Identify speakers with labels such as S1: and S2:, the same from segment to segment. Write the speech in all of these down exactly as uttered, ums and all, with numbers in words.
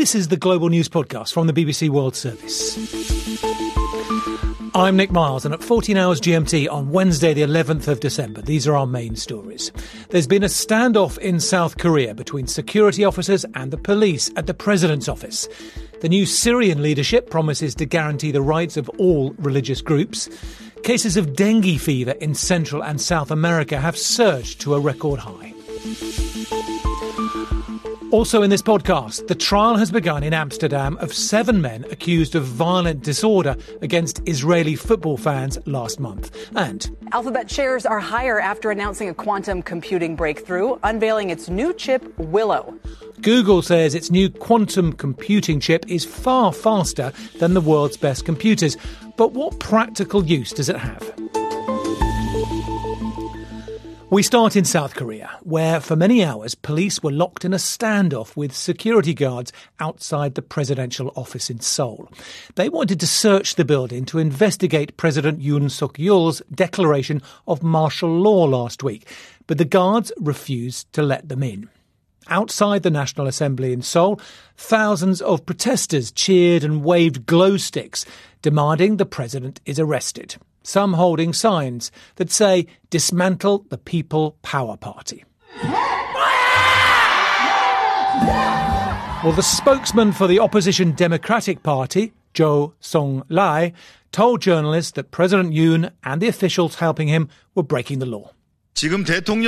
S1: This is the Global News Podcast from the B B C World Service. I'm Nick Miles, and at fourteen hours G M T on Wednesday the eleventh of December, these are our main stories. There's been a standoff in South Korea between security officers and the police at the president's office. The new Syrian leadership promises to guarantee the rights of all religious groups. Cases of dengue fever in Central and South America have surged to a record high. Also in this podcast, the trial has begun in Amsterdam of seven men accused of violent disorder against Israeli football fans last month. And
S2: Alphabet shares are higher after announcing a quantum computing breakthrough, unveiling its new chip, Willow.
S1: Google says its new quantum computing chip is far faster than the world's best computers. But what practical use does it have? We start in South Korea, where for many hours police were locked in a standoff with security guards outside the presidential office in Seoul. They wanted to search the building to investigate President Yoon Suk-yeol's declaration of martial law last week, but the guards refused to let them in. Outside the National Assembly in Seoul, thousands of protesters cheered and waved glow sticks, demanding the president is arrested. Some holding signs that say, "Dismantle the People Power Party." Well, the spokesman for the opposition Democratic Party, Jo Song-lai, told journalists that President Yoon and the officials helping him were breaking the law.
S3: What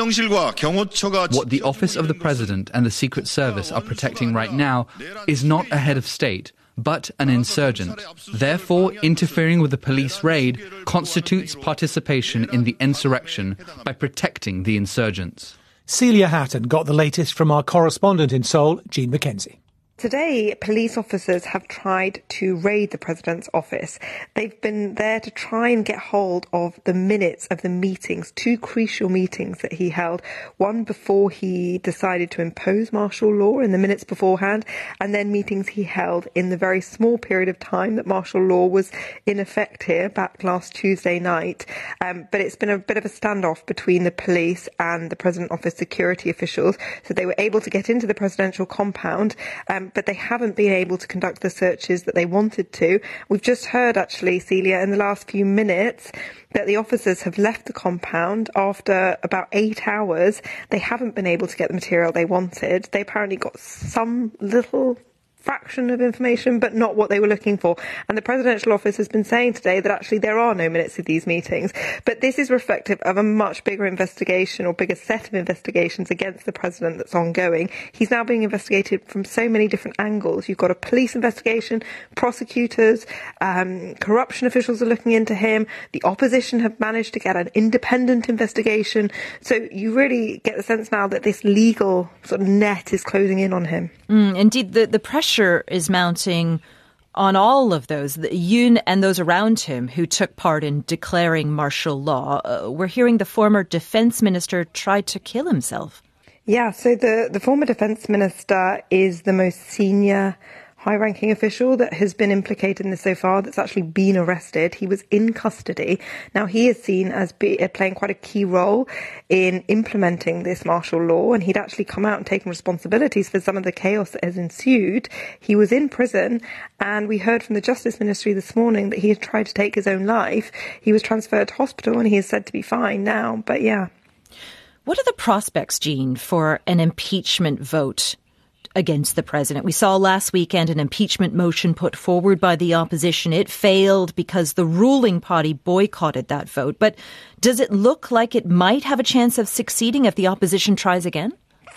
S3: the Office of the President and the Secret Service are protecting right now is not a head of state, but an insurgent. Therefore, interfering with the police raid constitutes participation in the insurrection by protecting the insurgents.
S1: Celia Hatton got the latest from our correspondent in Seoul, Jean McKenzie.
S4: Today, police officers have tried to raid the president's office. They've been there to try and get hold of the minutes of the meetings, two crucial meetings that he held, one before he decided to impose martial law in the minutes beforehand, and then meetings he held in the very small period of time that martial law was in effect here back last Tuesday night. Um, but it's been a bit of a standoff between the police and the president's office security officials, so they were able to get into the presidential compound, um, but they haven't been able to conduct the searches that they wanted to. We've just heard, actually, Celia, in the last few minutes, that the officers have left the compound after about eight hours. They haven't been able to get the material they wanted. They apparently got some little fraction of information, but not what they were looking for. And the presidential office has been saying today that actually there are no minutes of these meetings. But this is reflective of a much bigger investigation or bigger set of investigations against the president that's ongoing. He's now being investigated from so many different angles. You've got a police investigation, prosecutors, um, corruption officials are looking into him. The opposition have managed to get an independent investigation. So you really get the sense now that this legal sort of net is closing in on him.
S5: Mm, indeed, the, the pressure is mounting on all of those, the Yoon and those around him who took part in declaring martial law. Uh, we're hearing the former defense minister tried to kill himself.
S4: Yeah, so the, the former defense minister is the most senior high-ranking official that has been implicated in this so far, that's actually been arrested. He was in custody. Now, he is seen as be, uh, playing quite a key role in implementing this martial law, and he'd actually come out and taken responsibilities for some of the chaos that has ensued. He was in prison, and we heard from the Justice Ministry this morning that he had tried to take his own life. He was transferred to hospital, and he is said to be fine now, but yeah.
S5: What are the prospects, Jean, for an impeachment vote against the president? We saw last weekend an impeachment motion put forward by the opposition. It failed because the ruling party boycotted that vote. But does it look like it might have a chance of succeeding if the opposition tries again?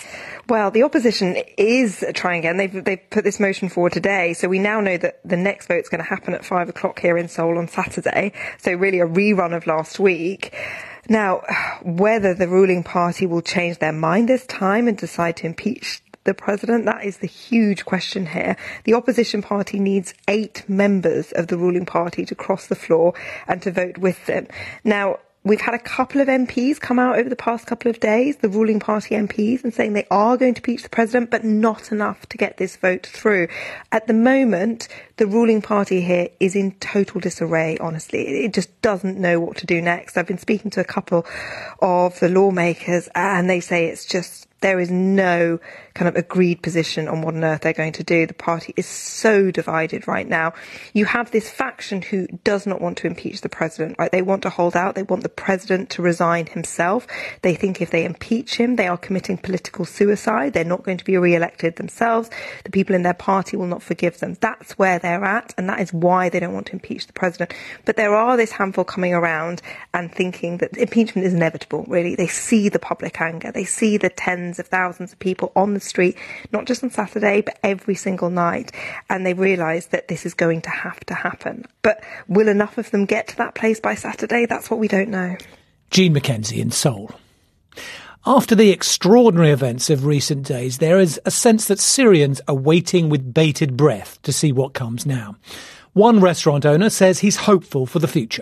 S4: Well, the opposition is trying again. They've, they've put this motion forward today. So we now know that the next vote's going to happen at five o'clock here in Seoul on Saturday. So really a rerun of last week. Now, whether the ruling party will change their mind this time and decide to impeach the president, that is the huge question here. The opposition party needs eight members of the ruling party to cross the floor and to vote with them. Now, we've had a couple of M Ps come out over the past couple of days, the ruling party M Ps, and saying they are going to impeach the president, but not enough to get this vote through. At the moment, the ruling party here is in total disarray, honestly. It just doesn't know what to do next. I've been speaking to a couple of the lawmakers, and they say it's just, there is no kind of agreed position on what on earth they're going to do. The party is so divided right now. You have this faction who does not want to impeach the president, right? They want to hold out. They want the president to resign himself. They think if they impeach him, they are committing political suicide. They're not going to be re-elected themselves. The people in their party will not forgive them. That's where they're at, and that is why they don't want to impeach the president. But there are this handful coming around and thinking that impeachment is inevitable, really. They see the public anger. They see the tens of thousands of people on the street, not just on Saturday, but every single night. And they realise that this is going to have to happen. But will enough of them get to that place by Saturday? That's what we don't know.
S1: Jean McKenzie in Seoul. After the extraordinary events of recent days, there is a sense that Syrians are waiting with bated breath to see what comes now. One restaurant owner says he's hopeful for the future.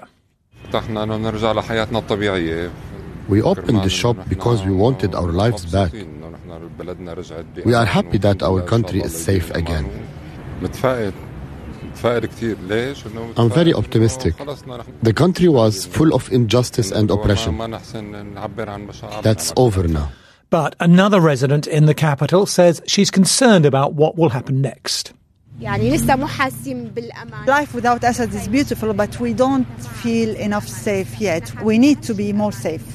S6: We opened the shop because we wanted our lives back. We are happy that our country is safe again. I'm very optimistic. The country was full of injustice and oppression. That's over now.
S1: But another resident in the capital says she's concerned about what will happen next.
S7: Life without Assad is beautiful, but we don't feel enough safe yet. We need to be more safe.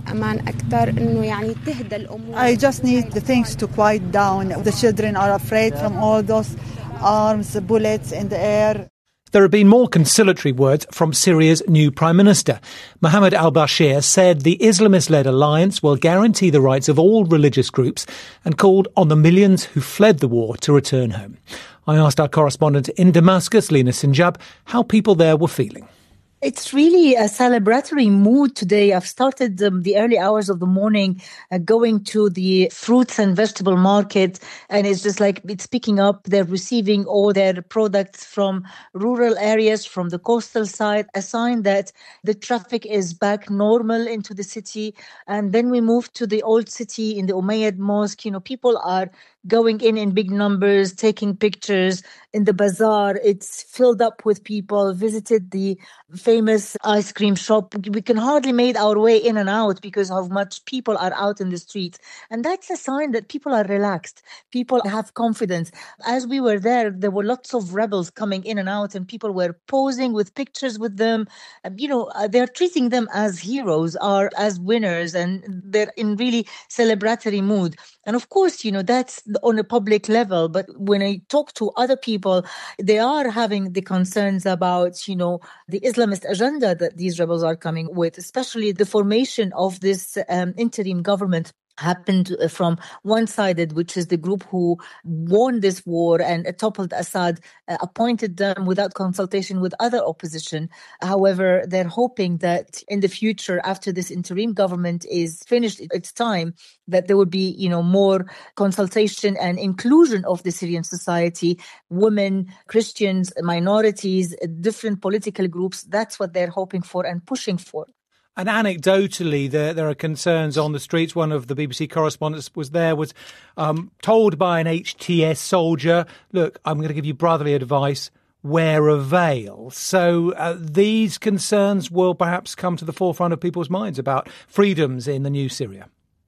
S7: I just need the things to quiet down. The children are afraid from all those arms, bullets in the air.
S1: There have been more conciliatory words from Syria's new Prime Minister. Mohammed al-Bashir said the Islamist-led alliance will guarantee the rights of all religious groups and called on the millions who fled the war to return home. I asked our correspondent in Damascus, Lina Sinjab, how people there were feeling.
S8: It's really a celebratory mood today. I've started um, the early hours of the morning uh, going to the fruits and vegetable market, and it's just like it's picking up. They're receiving all their products from rural areas, from the coastal side, a sign that the traffic is back normal into the city. And then we move to the old city in the Umayyad Mosque. You know, people are going in in big numbers, taking pictures. In the bazaar, it's filled up with people, visited the famous ice cream shop. We can hardly make our way in and out because of how much people are out in the streets. And that's a sign that people are relaxed. People have confidence. As we were there, there were lots of rebels coming in and out, and people were posing with pictures with them. You know, they're treating them as heroes or as winners, and they're in really celebratory mood. And of course, you know, that's on a public level. But when I talk to other people, they are having the concerns about, you know, the Islamist agenda that these rebels are coming with, especially the formation of this um, interim government happened from one-sided, which is the group who won this war and toppled Assad, uh, appointed them without consultation with other opposition. However, they're hoping that in the future, after this interim government is finished its time, that there would be, you know, more consultation and inclusion of the Syrian society, women, Christians, minorities, different political groups. That's what they're hoping for and pushing for.
S1: And anecdotally, there, there are concerns on the streets. One of the B B C correspondents was there, was um, told by an H T S soldier, look, I'm going to give you brotherly advice, wear a veil. So uh, these concerns will perhaps come to the forefront of people's minds about freedoms in the new Syria.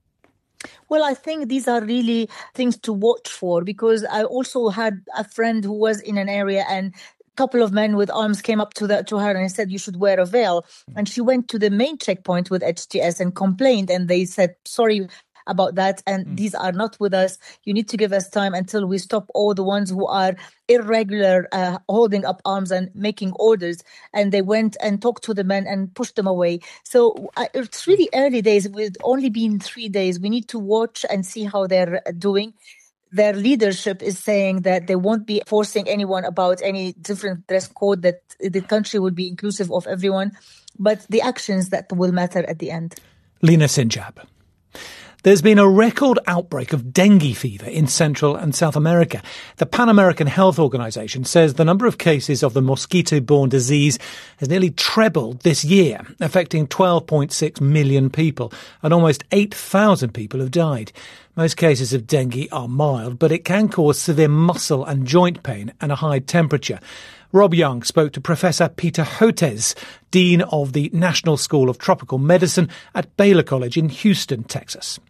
S8: Well, I think these are really things to watch for, because I also had a friend who was in an area and couple of men with arms came up to the, to her and said, you should wear a veil. And she went to the main checkpoint with H T S and complained. And they said, sorry about that. And mm. these are not with us. You need to give us time until we stop all the ones who are irregular, uh, holding up arms and making orders. And they went and talked to the men and pushed them away. So uh, it's really early days. It's only been three days. We need to watch and see how they're doing. Their leadership is saying that they won't be forcing anyone about any different dress code, that the country will be inclusive of everyone, but the actions that will matter at the end.
S1: Lina Sinjab. There's been a record outbreak of dengue fever in Central and South America. The Pan American Health Organization says the number of cases of the mosquito-borne disease has nearly trebled this year, affecting twelve point six million people, and almost eight thousand people have died. Most cases of dengue are mild, but it can cause severe muscle and joint pain and a high temperature. Rob Young spoke to Professor Peter Hotez, Dean of the National School of Tropical Medicine at Baylor College in Houston, Texas.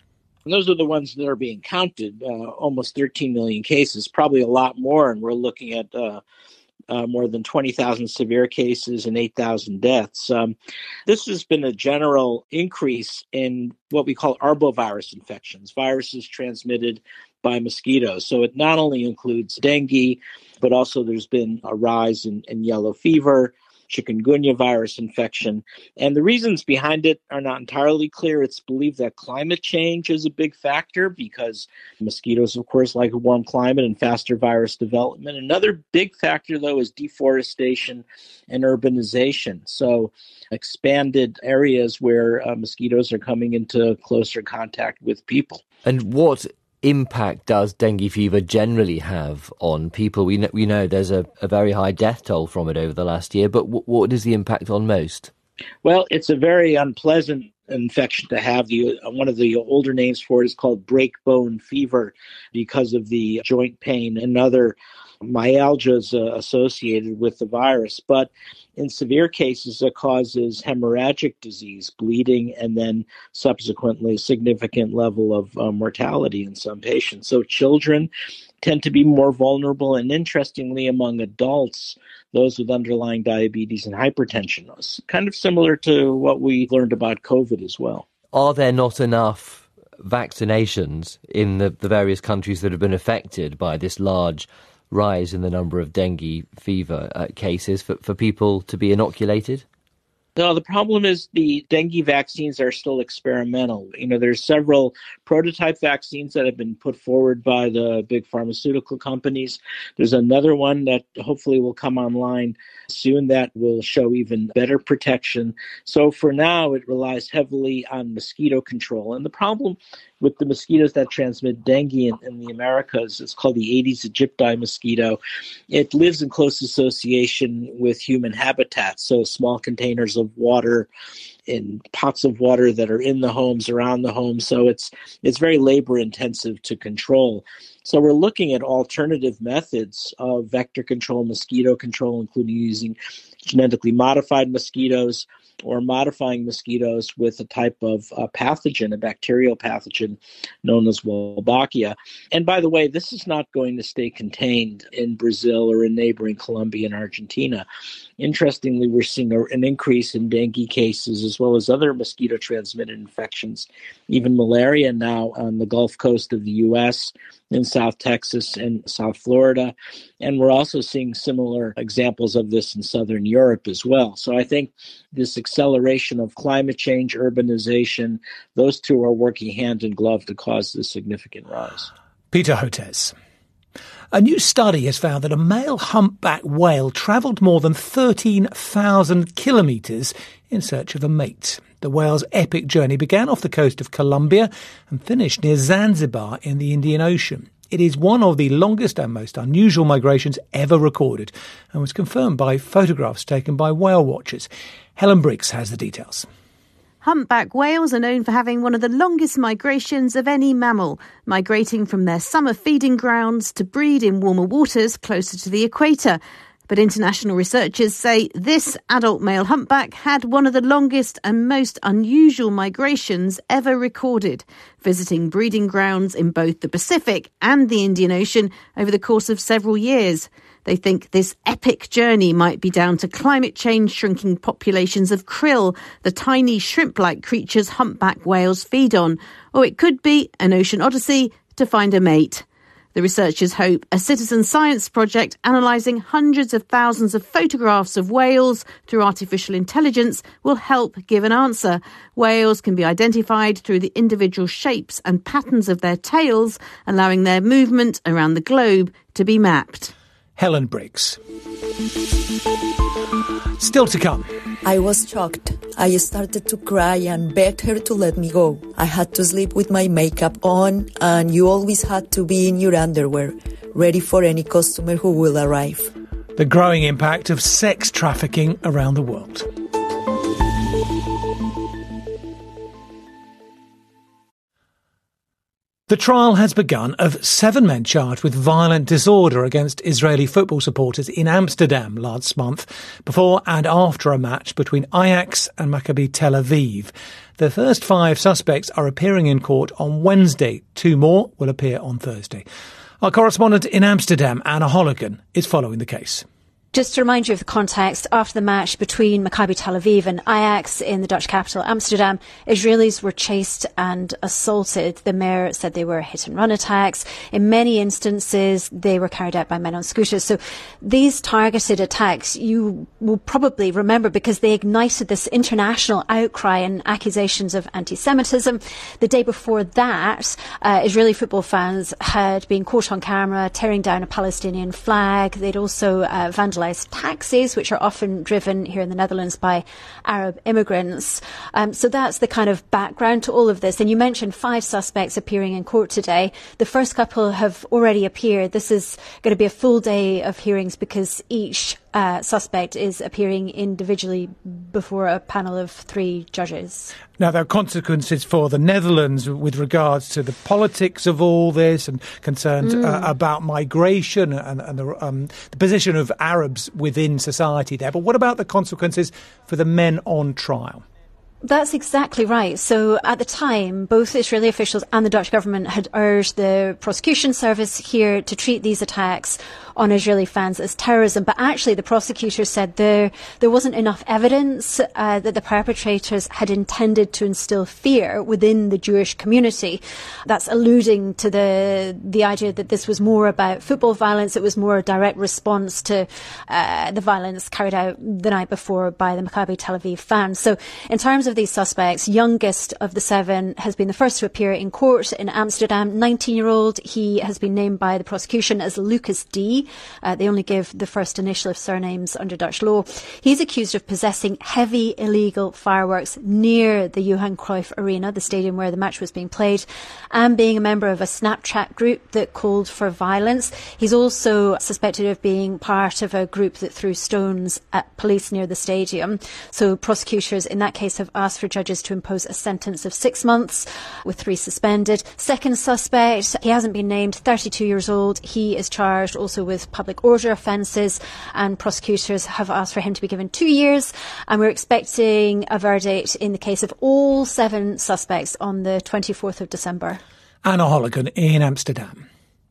S9: And those are the ones that are being counted, uh, almost thirteen million cases, probably a lot more. And we're looking at uh, uh, more than twenty thousand severe cases and eight thousand deaths. Um, this has been a general increase in what we call arbovirus infections, viruses transmitted by mosquitoes. So it not only includes dengue, but also there's been a rise in, in yellow fever, chikungunya virus infection. And the reasons behind it are not entirely clear. It's believed that climate change is a big factor because mosquitoes, of course, like a warm climate and faster virus development. Another big factor, though, is deforestation and urbanization. So expanded areas where uh, mosquitoes are coming into closer contact with people.
S10: And what impact does dengue fever generally have on people? We know, we know there's a, a very high death toll from it over the last year, but w- what is the impact on most?
S9: Well, it's a very unpleasant infection to have. The, uh, one of the older names for it is called breakbone fever because of the joint pain and other myalgias uh, associated with the virus. But in severe cases, it causes hemorrhagic disease, bleeding, and then subsequently a significant level of uh, mortality in some patients. So children tend to be more vulnerable, and interestingly, among adults, those with underlying diabetes and hypertension. It's kind of similar to what we learned about COVID as well.
S10: Are there not enough vaccinations in the, the various countries that have been affected by this large rise in the number of dengue fever uh, cases for, for people to be inoculated?
S9: No, the problem is the dengue vaccines are still experimental. You know, there's several prototype vaccines that have been put forward by the big pharmaceutical companies. There's another one that hopefully will come online soon that will show even better protection. So for now, it relies heavily on mosquito control. And the problem with the mosquitoes that transmit dengue in, in the Americas, it's called the Aedes aegypti mosquito. It lives in close association with human habitats, so small containers of water, in pots of water that are in the homes, around the homes. So it's it's very labor intensive to control. So we're looking at alternative methods of vector control, mosquito control, including using genetically modified mosquitoes or modifying mosquitoes with a type of uh, pathogen, a bacterial pathogen known as Wolbachia. And by the way, this is not going to stay contained in Brazil or in neighboring Colombia and Argentina. Interestingly, we're seeing a, an increase in dengue cases as well as other mosquito-transmitted infections, even malaria now on the Gulf Coast of the U S, in South Texas and South Florida. And we're also seeing similar examples of this in Southern Europe as well. So I think this acceleration of climate change, urbanization, those two are working hand in glove to cause this significant rise.
S1: Peter Hotez. A new study has found that a male humpback whale travelled more than thirteen thousand kilometres in search of a mate. The whale's epic journey began off the coast of Colombia and finished near Zanzibar in the Indian Ocean. It is one of the longest and most unusual migrations ever recorded and was confirmed by photographs taken by whale watchers. Helen Briggs has the details.
S11: Humpback whales are known for having one of the longest migrations of any mammal, migrating from their summer feeding grounds to breed in warmer waters closer to the equator. But international researchers say this adult male humpback had one of the longest and most unusual migrations ever recorded, visiting breeding grounds in both the Pacific and the Indian Ocean over the course of several years. They think this epic journey might be down to climate change shrinking populations of krill, the tiny shrimp-like creatures humpback whales feed on, or it could be an ocean odyssey to find a mate. The researchers hope a citizen science project analysing hundreds of thousands of photographs of whales through artificial intelligence will help give an answer. Whales can be identified through the individual shapes and patterns of their tails, allowing their movement around the globe to be mapped.
S1: Helen Briggs. Still to come.
S12: I was shocked. I started to cry and begged her to let me go. I had to sleep with my makeup on, and you always had to be in your underwear, ready for any customer who will arrive.
S1: The growing impact of sex trafficking around the world. The trial has begun of seven men charged with violent disorder against Israeli football supporters in Amsterdam last month, before and after a match between Ajax and Maccabi Tel Aviv. The first five suspects are appearing in court on Wednesday. Two more will appear on Thursday. Our correspondent in Amsterdam, Anna Holligan, is following the case.
S13: Just to remind you of the context, after the match between Maccabi Tel Aviv and Ajax in the Dutch capital, Amsterdam, Israelis were chased and assaulted. The mayor said they were hit-and-run attacks. In many instances, they were carried out by men on scooters. So these targeted attacks, you will probably remember because they ignited this international outcry and accusations of anti-Semitism. The day before that, uh, Israeli football fans had been caught on camera tearing down a Palestinian flag. They'd also uh, vandalized taxis, which are often driven here in the Netherlands by Arab immigrants. Um, so that's the kind of background to all of this. And you mentioned five suspects appearing in court today. The first couple have already appeared. This is going to be a full day of hearings because each uh, suspect is appearing individually before a panel of three judges.
S1: Now, there are consequences for the Netherlands with regards to the politics of all this and concerns mm. uh, about migration and, and the, um, the position of Arabs within society there. But what about the consequences for the men on trial?
S13: That's exactly right. So at the time, both Israeli officials and the Dutch government had urged the prosecution service here to treat these attacks on Israeli fans as terrorism. But actually, the prosecutors said there there wasn't enough evidence uh, that the perpetrators had intended to instill fear within the Jewish community. That's alluding to the the idea that this was more about football violence. It was more a direct response to uh, the violence carried out the night before by the Maccabi Tel Aviv fans. So in terms of these suspects, youngest of the seven has been the first to appear in court in Amsterdam, nineteen-year-old. He has been named by the prosecution as Lucas D. Uh, they only give the first initial of surnames under Dutch law. He's accused of possessing heavy illegal fireworks near the Johan Cruyff Arena, the stadium where the match was being played, and being a member of a Snapchat group that called for violence. He's also suspected of being part of a group that threw stones at police near the stadium. So prosecutors in that case have asked for judges to impose a sentence of six months with three suspended. Second suspect, he hasn't been named, thirty-two years old. He is charged also with public order offences, and prosecutors have asked for him to be given two years. And we're expecting a verdict in the case of all seven suspects on the twenty-fourth of December.
S1: Anna Holligan in Amsterdam.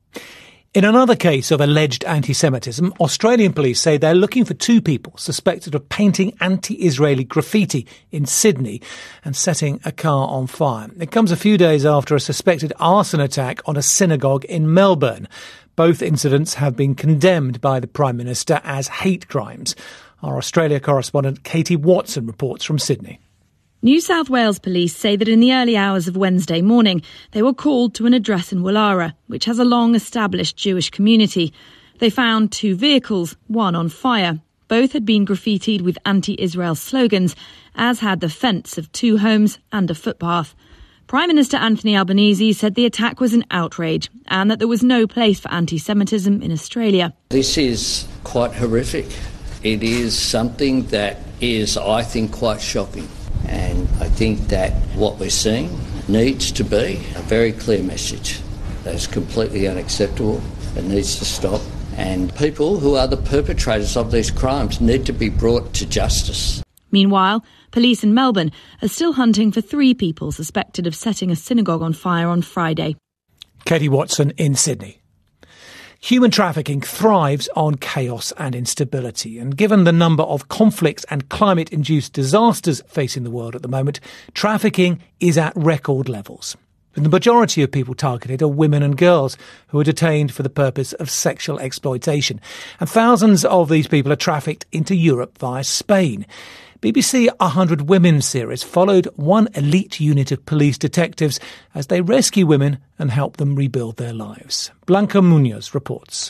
S1: In another case of alleged anti-Semitism, Australian police say they're looking for two people suspected of painting anti-Israeli graffiti in Sydney and setting a car on fire. It comes a few days after a suspected arson attack on a synagogue in Melbourne. Both incidents have been condemned by the Prime Minister as hate crimes. Our Australia correspondent Katie Watson reports from Sydney.
S14: New South Wales police say that in the early hours of Wednesday morning, they were called to an address in Woollahra, which has a long-established Jewish community. They found two vehicles, one on fire. Both had been graffitied with anti-Israel slogans, as had the fence of two homes and a footpath. Prime Minister Anthony Albanese said the attack was an outrage and that there was no place for anti-Semitism in Australia.
S15: This is quite horrific. It is something that is, I think, quite shocking. And I think that what we're seeing needs to be a very clear message that is completely unacceptable. It needs to stop. And people who are the perpetrators of these crimes need to be brought to justice.
S14: Meanwhile, police in Melbourne are still hunting for three people suspected of setting a synagogue on fire on Friday.
S1: Katie Watson in Sydney. Human trafficking thrives on chaos and instability, and given the number of conflicts and climate-induced disasters facing the world at the moment, trafficking is at record levels. And the majority of people targeted are women and girls who are detained for the purpose of sexual exploitation. And thousands of these people are trafficked into Europe via Spain. B B C one hundred Women series followed one elite unit of police detectives as they rescue women and help them rebuild their lives. Blanca Munoz reports.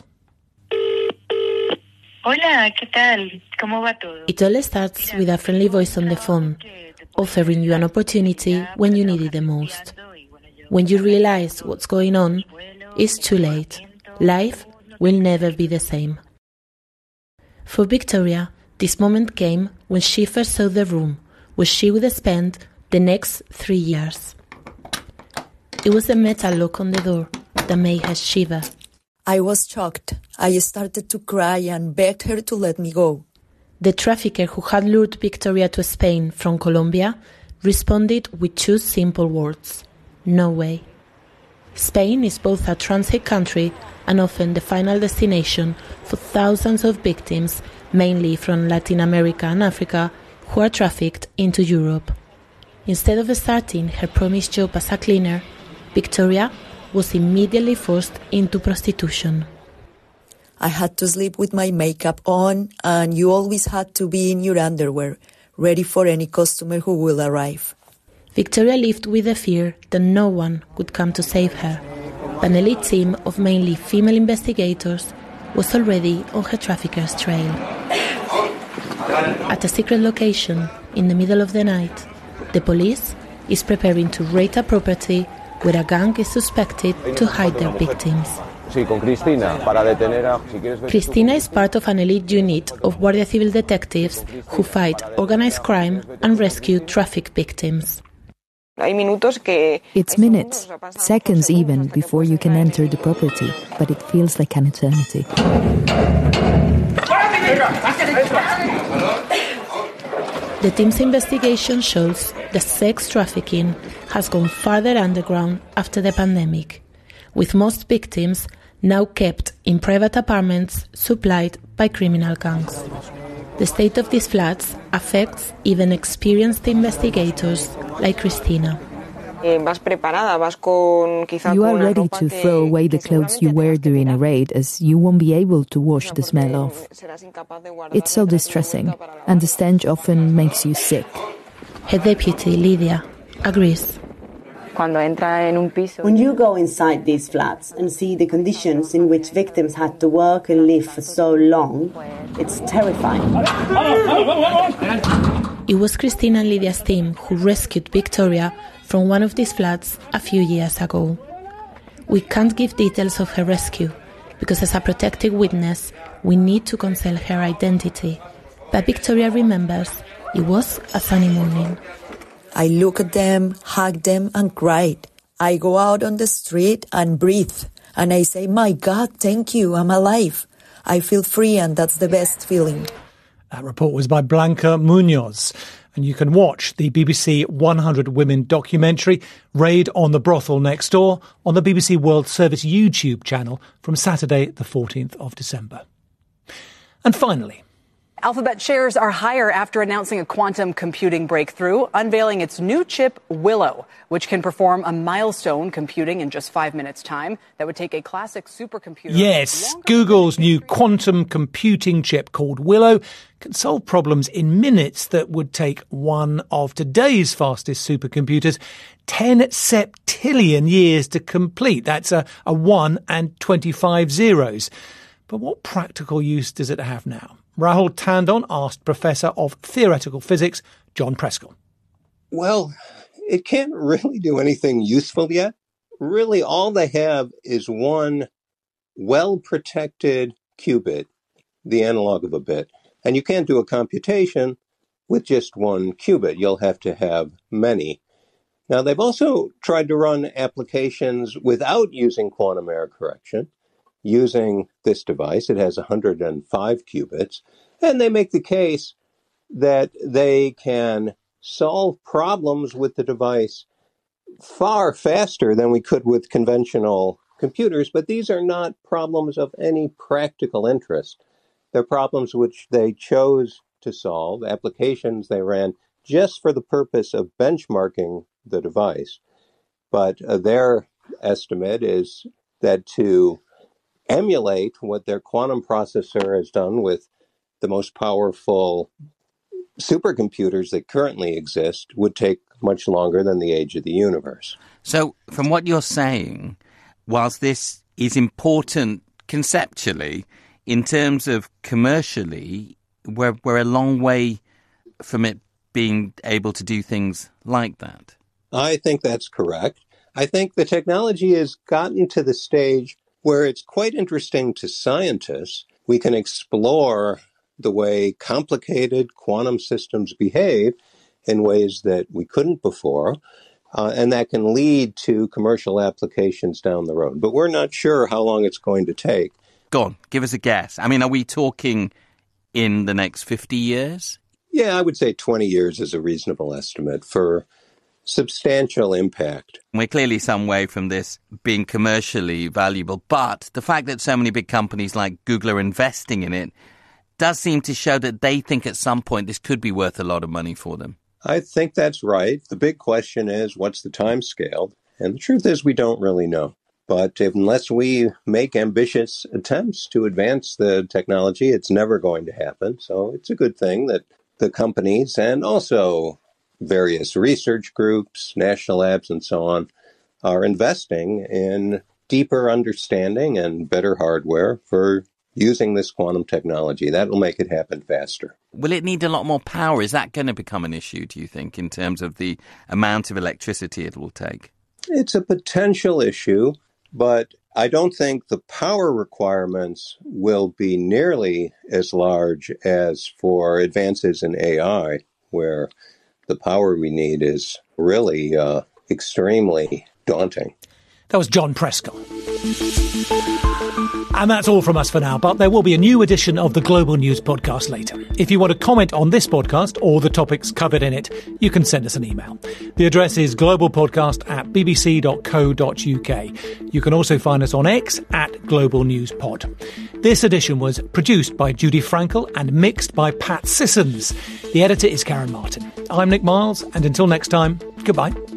S16: Hola, ¿qué tal? ¿Cómo va todo?
S17: It all starts with a friendly voice on the phone, offering you an opportunity when you need it the most. When you realize what's going on, it's too late. Life will never be the same. For Victoria, this moment came when she first saw the room where she would spend the next three years. It was the metal lock on the door that made her shiver.
S12: I was shocked. I started to cry and begged her to let me go.
S17: The trafficker who had lured Victoria to Spain from Colombia responded with two simple words: no way. Spain is both a transit country and often the final destination for thousands of victims, mainly from Latin America and Africa, who are trafficked into Europe. Instead of starting her promised job as a cleaner, Victoria was immediately forced into prostitution.
S12: I had to sleep with my makeup on, and you always had to be in your underwear, ready for any customer who will arrive.
S17: Victoria lived with the fear that no one would come to save her. An elite team of mainly female investigators was already on her trafficker's trail. At a secret location in the middle of the night, the police is preparing to raid a property where a gang is suspected to hide their victims. Cristina is part of an elite unit of Guardia Civil detectives who fight organized crime and rescue traffic victims.
S18: It's minutes, seconds even, before you can enter the property, but it feels like an eternity.
S17: The team's investigation shows that sex trafficking has gone farther underground after the pandemic, with most victims now kept in private apartments supplied by criminal gangs. The state of these flats affects even experienced investigators like Cristina.
S18: You are ready to throw away the clothes you wear during a raid, as you won't be able to wash the smell off. It's so distressing, and the stench often makes you sick.
S17: Her deputy, Lydia, agrees.
S19: When you go inside these flats and see the conditions in which victims had to work and live for so long, it's terrifying.
S17: It was Cristina and Lydia's team who rescued Victoria from one of these flats a few years ago. We can't give details of her rescue because as a protected witness, we need to conceal her identity. But Victoria remembers it was a sunny morning.
S12: I look at them, hug them, and cried. I go out on the street and breathe. And I say, my God, thank you, I'm alive. I feel free, and that's the best feeling.
S1: That report was by Blanca Munoz. And you can watch the B B C one hundred Women documentary, Raid on the Brothel Next Door, on the B B C World Service YouTube channel from Saturday the fourteenth of December. And finally,
S2: Alphabet shares are higher after announcing a quantum computing breakthrough, unveiling its new chip, Willow, which can perform a milestone computing in just five minutes' time that would take a classic supercomputer.
S1: Yes, Google's new quantum computing chip called Willow can solve problems in minutes that would take one of today's fastest supercomputers ten septillion years to complete. That's a, a one and twenty-five zeros. But what practical use does it have now? Rahul Tandon asked Professor of Theoretical Physics, John Preskill.
S20: Well, it can't really do anything useful yet. Really, all they have is one well-protected qubit, the analog of a bit. And you can't do a computation with just one qubit. You'll have to have many. Now, they've also tried to run applications without using quantum error correction, using this device. It has one hundred five qubits, and they make the case that they can solve problems with the device far faster than we could with conventional computers, but these are not problems of any practical interest. They're problems which they chose to solve, applications they ran just for the purpose of benchmarking the device. But uh, their estimate is that to emulate what their quantum processor has done with the most powerful supercomputers that currently exist would take much longer than the age of the universe.
S21: So from what you're saying, whilst this is important conceptually, in terms of commercially, we're, we're a long way from it being able to do things like that.
S20: I think that's correct. I think the technology has gotten to the stage where it's quite interesting to scientists. We can explore the way complicated quantum systems behave in ways that we couldn't before. Uh, and that can lead to commercial applications down the road. But we're not sure how long it's going to take.
S21: Go on, give us a guess. I mean, are we talking in the next fifty years?
S20: Yeah, I would say twenty years is a reasonable estimate for substantial impact.
S21: We're clearly some way from this being commercially valuable, but the fact that so many big companies like Google are investing in it does seem to show that they think at some point this could be worth a lot of money for them.
S20: I think that's right. The big question is, what's the time scale? And the truth is, we don't really know. But unless we make ambitious attempts to advance the technology, it's never going to happen. So it's a good thing that the companies and also various research groups, national labs, and so on are investing in deeper understanding and better hardware for using this quantum technology. That will make it happen faster.
S21: Will it need a lot more power? Is that going to become an issue, do you think, in terms of the amount of electricity it will take?
S20: It's a potential issue, but I don't think the power requirements will be nearly as large as for advances in A I, where the power we need is really uh, extremely daunting.
S1: That was John Prescott. And that's all from us for now, but there will be a new edition of the Global News podcast later. If you want to comment on this podcast or the topics covered in it, you can send us an email. The address is globalpodcast at bbc dot co dot uk. You can also find us on X at Global News Pod. This edition was produced by Judy Frankel and mixed by Pat Sissons. The editor is Karen Martin. I'm Nick Miles, and until next time, goodbye.